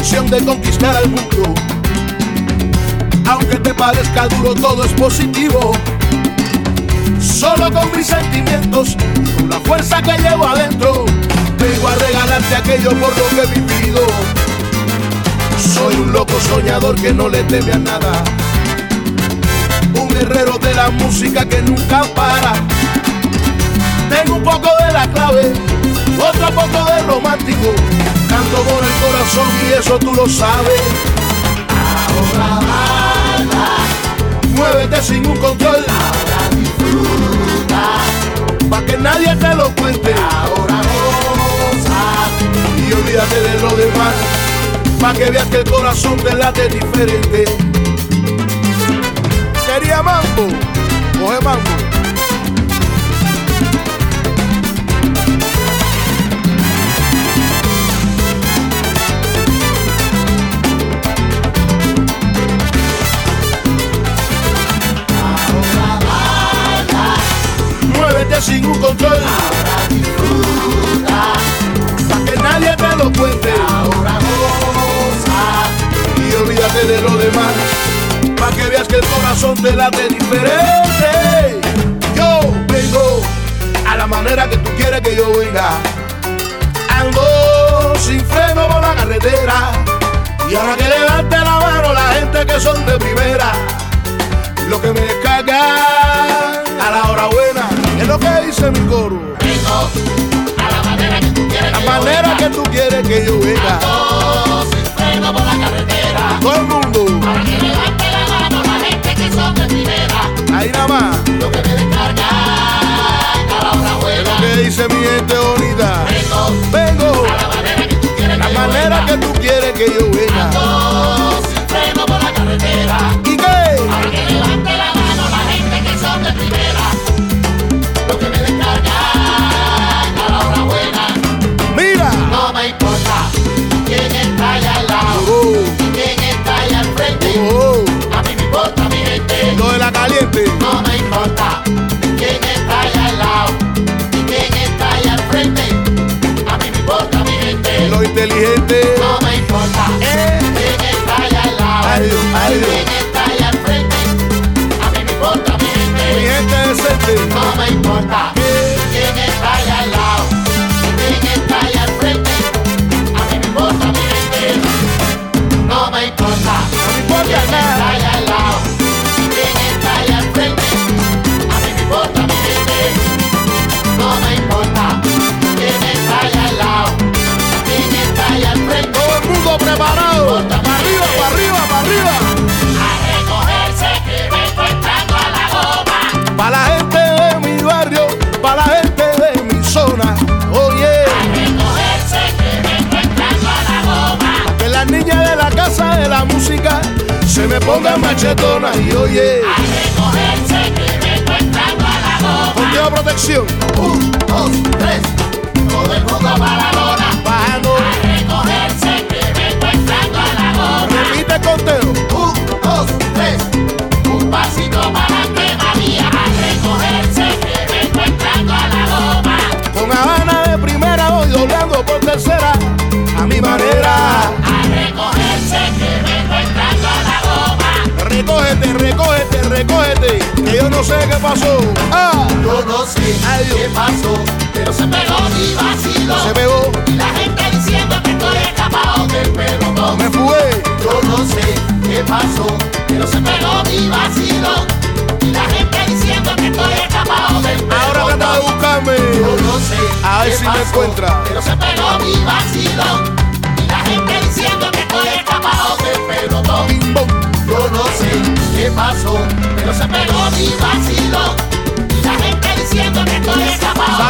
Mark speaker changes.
Speaker 1: intención de conquistar al mundo. Aunque te parezca duro, todo es positivo. Solo con mis sentimientos y con la fuerza que llevo adentro, vengo a regalarte aquello por lo que he vivido. Soy un loco soñador que no le teme a nada, un guerrero de la música que nunca para. Tengo un poco de la clave, otro poco de romántico, canto con el corazón y eso tú lo sabes. Ahora baila, muévete sin un control, ahora disfruta, pa' que nadie te lo cuente. Ahora goza y olvídate de lo demás, pa' que veas que el corazón te late diferente. Quería mambo, coge mambo. Sin un control, ahora disfruta, pa' que nadie te lo cuente. Ahora goza y olvídate de lo demás, pa' que veas que el corazón te late diferente. Yo vengo a la manera que tú quieres que yo venga. Ando sin freno por la carretera, y ahora que levante la mano la gente que son de primera, lo que me descarga a la hora buena es lo que dice mi coro.
Speaker 2: Vengo a la manera que tú quieres,
Speaker 1: la manera que tú quieres que yo venga.
Speaker 2: Ando sin freno por la carretera,
Speaker 1: todo el mundo,
Speaker 2: para que levante la mano la gente que son de primera.
Speaker 1: Ahí nada más,
Speaker 2: lo que me descarga a la hora buena,
Speaker 1: es lo que dice mi gente bonita.
Speaker 2: Vengo a la manera que tú quieres,
Speaker 1: la manera que tú quieres que yo venga.
Speaker 2: Ando sin freno por la carretera,
Speaker 1: ¿y qué?
Speaker 2: para que levante la mano la gente que son de primera. Lo que me descarga a la hora buena.
Speaker 1: Mira,
Speaker 2: no me importa quién está allá al lado y quién está allá al frente. A mí me importa mi gente.
Speaker 1: Lo de la caliente.
Speaker 2: No me importa quién está allá al lado y quién está allá al frente. A mí me importa mi gente.
Speaker 1: Lo inteligente.
Speaker 2: No me importa quién está allá al lado y quién está allá al frente. A mí me importa mi gente.
Speaker 1: Mi gente decente.
Speaker 2: No me importa quién está allá al lado y quién está allá al frente. A mí me importa mi gente. No me importa quién está allá al lado y quién está allá al frente. A mí me importa mi gente. No me importa quién está allá al lado y quién está allá al frente.
Speaker 1: Todo el mundo preparado. Para arriba, para arriba, para arriba.
Speaker 2: A recogerse que vengo entrando a la goma.
Speaker 1: Para la gente de mi barrio, para la gente de mi zona. Oye,
Speaker 2: a recogerse que vengo entrando a la goma.
Speaker 1: que las niñas de la casa de la música se me pongan machetonas y oye,
Speaker 2: A recogerse que vengo entrando a la goma.
Speaker 1: contigo protección.
Speaker 2: 1, 2, 3, todo el mundo para la lona.
Speaker 1: Bajando,
Speaker 2: A recogerse que vengo entrando a la goma.
Speaker 1: repite el conteo.
Speaker 2: 1, 2, 3, un pasito para adelante María. A recogerse que vengo entrando a la goma.
Speaker 1: Con Habana de primera voy doblando por tercera a mi manera.
Speaker 2: A recogerse que vengo entrando a la goma.
Speaker 1: Recógete, recógete, recógete, que yo no sé qué pasó. Ah,
Speaker 2: Yo no sé qué pasó, pero se pegó mi vacilo.
Speaker 1: se pegó,
Speaker 2: Y la gente diciendo que estoy escapado del pelotón.
Speaker 1: me fugué.
Speaker 2: Yo no sé qué pasó, pero se pegó mi vacilo. Y la gente diciendo que estoy escapado del pelotón.
Speaker 1: Ahora trata de buscarme.
Speaker 2: Yo no sé
Speaker 1: A ver
Speaker 2: qué
Speaker 1: si me
Speaker 2: pasó,
Speaker 1: encuentra.
Speaker 2: pero se pegó mi vacilo. Y la gente diciendo que estoy escapado del pelotón.
Speaker 1: Bim, bom.
Speaker 2: Yo no sé qué pasó, pero se pegó mi vacilo. Y la gente diciendo que estoy escapado